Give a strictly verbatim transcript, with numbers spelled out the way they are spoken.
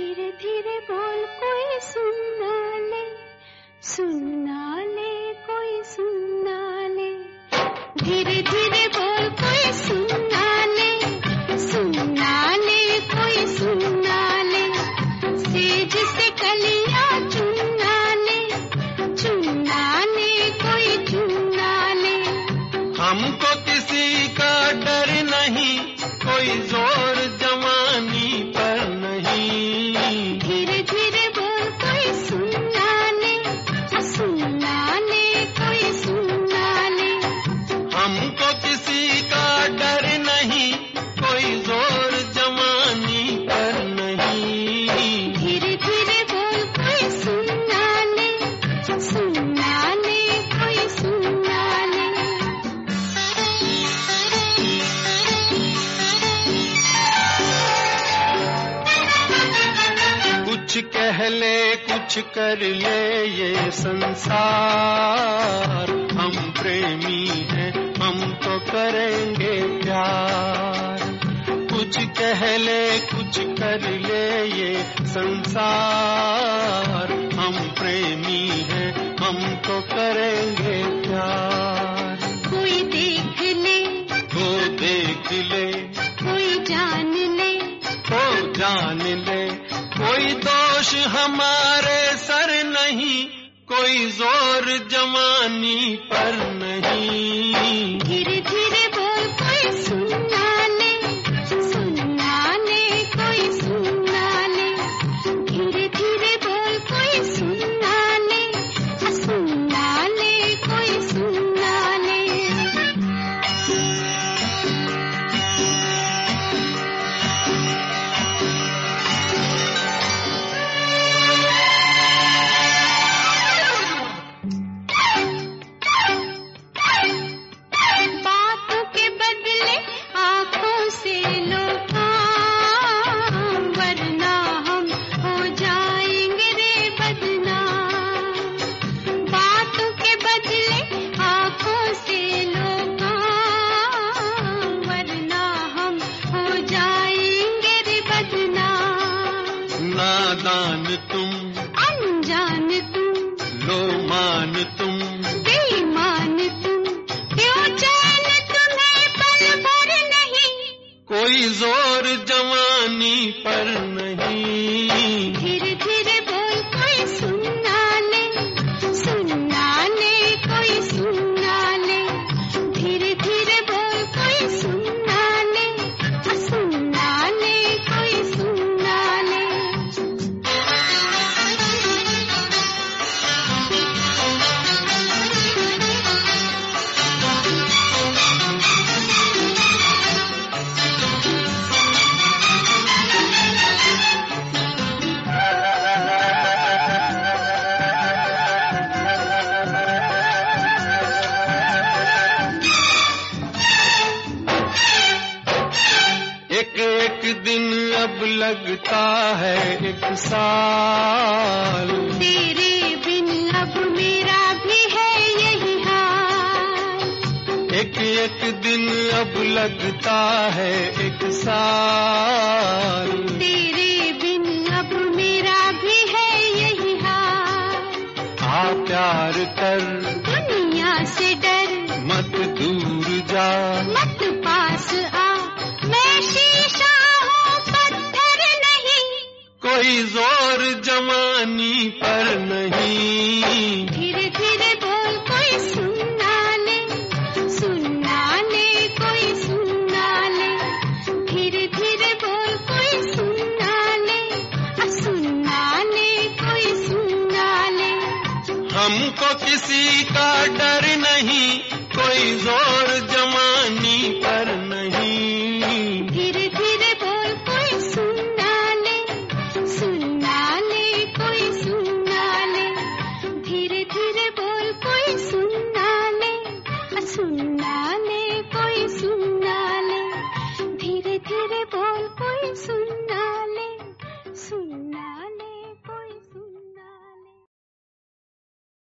धीरे धीरे बोल कोई सुनना ले, सुनना ले कोई सुनना ले। धीरे धीरे बोल कोई सुनना ले, सुनना ले कोई सुनना ले। सेज से कलियां चुनना ले, चुनना ले कोई चुनना ले। हमको किसी का डर नहीं, कोई जोर जवानी पर नहीं। धीरे धीरे बोल कोई सुनना ले, सुनना ले कोई सुनना ले। हमको किसी का डर नहीं, कोई जोर जवानी पर नहीं। धीरे धीरे बोल कोई सुनना ले, सुनना ले कोई सुनना ले। कुछ कह ले कुछ कर ले ये संसार, हम प्रेमी हैं हम तो करेंगे प्यार। कुछ कह ले कुछ कर ले ये संसार, हम प्रेमी हैं हम तो करेंगे प्यार। कोई देख ले, वो देख ले, कोई जान ले, वो जान ले। कोई दोष हमारे सर नहीं, कोई जोर जवानी पर नहीं। धीरे धीरे बोल कोई सुनना ले, सुनना ले कोई सुनना ले। धीरे धीरे बोल कोई सुनना ले, सुनना ले कोई सुनना ले। बातों के बदले आँखों से लो काम, वरना हम हो जाएंगे रे बदनाम। बातों के बदले आँखों से लो काम, वरना हम हो जाएंगे रे बदनाम। नादान तुम, अनजान तुम, लो मान तुम, बेईमान तुम, क्यों चैन तुम्हें पल भर नहीं। कोई जोर जवानी पर नहीं। धीरे धीरे बोल कोई सुनना ले, सुनना ले कोई सुनना ले। धीरे धीरे बोल कोई सुनना ले, सुनना ले कोई सुनना ले। एक एक दिन अब लगता है एक साल, तेरे बिन अब मेरा भी है यही हाल। एक एक दिन अब लगता है एक साल। तेरे बिन अब मेरा भी है यही हाल। आ प्यार कर दुनिया से डर, मत दूर जा, मत पास आ, मैं शीशा हूँ पत्थर नहीं। कोई जोर जवानी पर नहीं। धीरे धीरे बोल कोई सुनना ले, सुनना ले कोई सुनना ले। धीरे धीरे बोल कोई सुनना ले, सुनना ले कोई सुनना ले। हमको किसी का डर नहीं, कोई जोर जवानी पर नहीं। धीरे धीरे बोल कोई सुनना ले, सुनना ले कोई सुनना ले। धीरे धीरे बोल कोई सुनना ले, सुनना ले कोई सुनना ले। धीरे धीरे बोल कोई सुन